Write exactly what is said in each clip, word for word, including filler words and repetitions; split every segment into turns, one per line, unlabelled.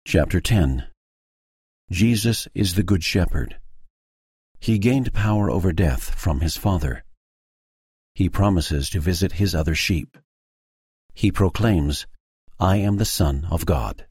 Chapter ten. Jesus is the Good Shepherd. He gained power over death from his Father. He promises to visit his other sheep. He proclaims, "I am the Son of God."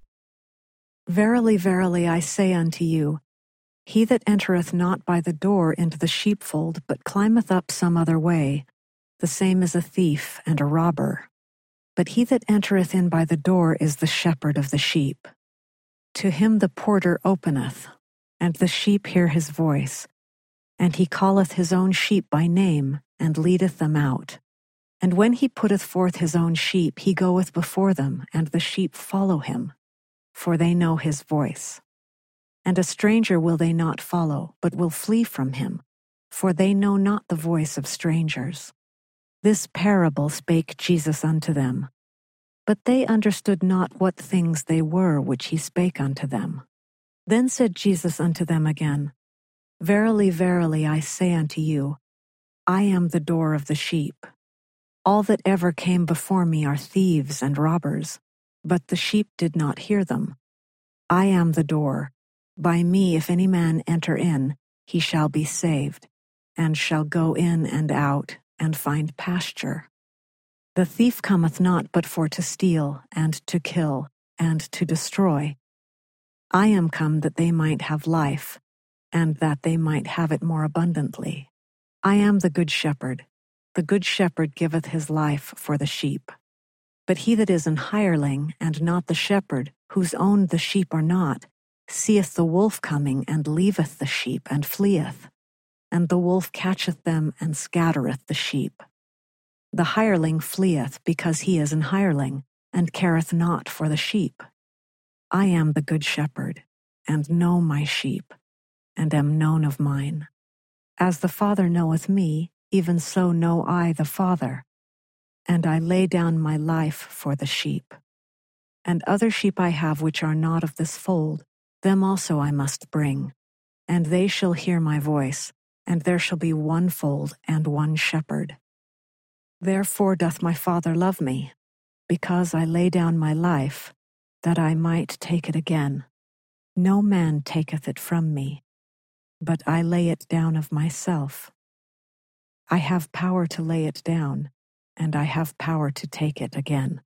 Verily, verily, I say unto you, he that entereth not by the door into the sheepfold, but climbeth up some other way, the same is a thief and a robber. But he that entereth in by the door is the shepherd of the sheep. To him the porter openeth, and the sheep hear his voice. And he calleth his own sheep by name, and leadeth them out. And when he putteth forth his own sheep, he goeth before them, and the sheep follow him, for they know his voice. And a stranger will they not follow, but will flee from him, for they know not the voice of strangers. This parable spake Jesus unto them. But they understood not what things they were which he spake unto them. Then said Jesus unto them again, Verily, verily, I say unto you, I am the door of the sheep. All that ever came before me are thieves and robbers, but the sheep did not hear them. I am the door. By me if any man enter in, he shall be saved, and shall go in and out, and find pasture. The thief cometh not but for to steal, and to kill, and to destroy. I am come that they might have life, and that they might have it more abundantly. I am the good shepherd. The good shepherd giveth his life for the sheep. But he that is an hireling, and not the shepherd, whose own the sheep are not, seeth the wolf coming, and leaveth the sheep, and fleeth. And the wolf catcheth them, and scattereth the sheep. The hireling fleeth, because he is an hireling, and careth not for the sheep. I am the good shepherd, and know my sheep, and am known of mine. As the Father knoweth me, even so know I the Father, and I lay down my life for the sheep. And other sheep I have which are not of this fold, them also I must bring, and they shall hear my voice, and there shall be one fold and one shepherd. Therefore doth my Father love me, because I lay down my life, that I might take it again. No man taketh it from me, but I lay it down of myself. I have power to lay it down, and I have power to take it again.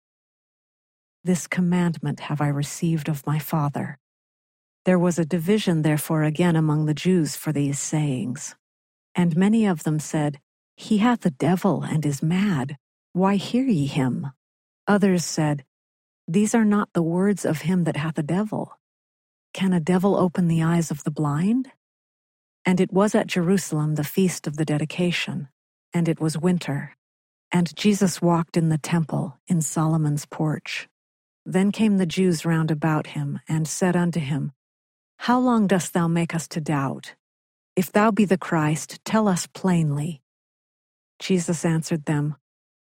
This commandment have I received of my Father. There was a division therefore again among the Jews for these sayings. And many of them said, He hath a devil, and is mad. Why hear ye him? Others said, These are not the words of him that hath a devil. Can a devil open the eyes of the blind? And it was at Jerusalem the feast of the dedication, and it was winter. And Jesus walked in the temple, in Solomon's porch. Then came the Jews round about him, and said unto him, How long dost thou make us to doubt? If thou be the Christ, tell us plainly. Jesus answered them,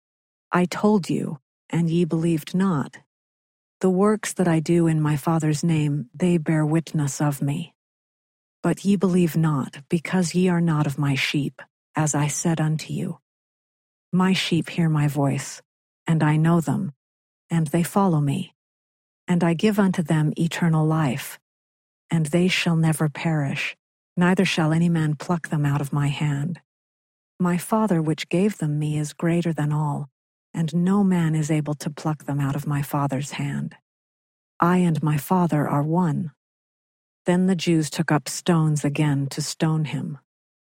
I told you, and ye believed not. The works that I do in my Father's name, they bear witness of me. But ye believe not, because ye are not of my sheep, as I said unto you. My sheep hear my voice, and I know them, and they follow me. And I give unto them eternal life, and they shall never perish, neither shall any man pluck them out of my hand. My Father which gave them me is greater than all, and no man is able to pluck them out of my Father's hand. I and my Father are one. Then the Jews took up stones again to stone him.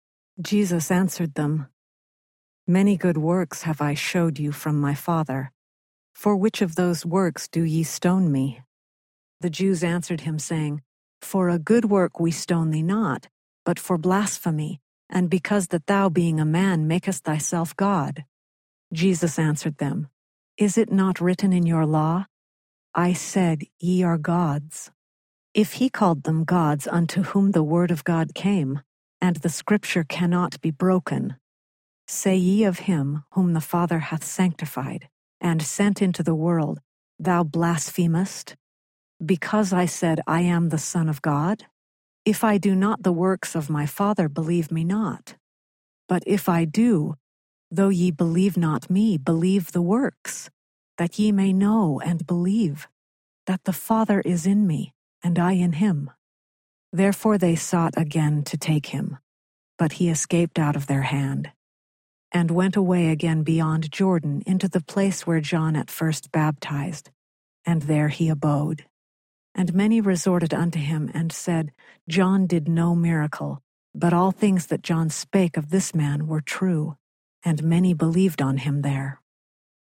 Jesus answered them, Many good works have I showed you from my Father. For which of those works do ye stone me? The Jews answered him, saying, For a good work we stone thee not, but for blasphemy, and because that thou, being a man, makest thyself God. Jesus answered them, Is it not written in your law, I said, Ye are gods? If he called them gods unto whom the word of God came, and the scripture cannot be broken, say ye of him whom the Father hath sanctified, and sent into the world, Thou blasphemest? Because I said, I am the Son of God? If I do not the works of my Father, believe me not. But if I do, though ye believe not me, believe the works, that ye may know and believe that the Father is in me, and I in him. Therefore they sought again to take him, but he escaped out of their hand, and went away again beyond Jordan into the place where John at first baptized, and there he abode. And many resorted unto him, and said, John did no miracle, but all things that John spake of this man were true, and many believed on him there.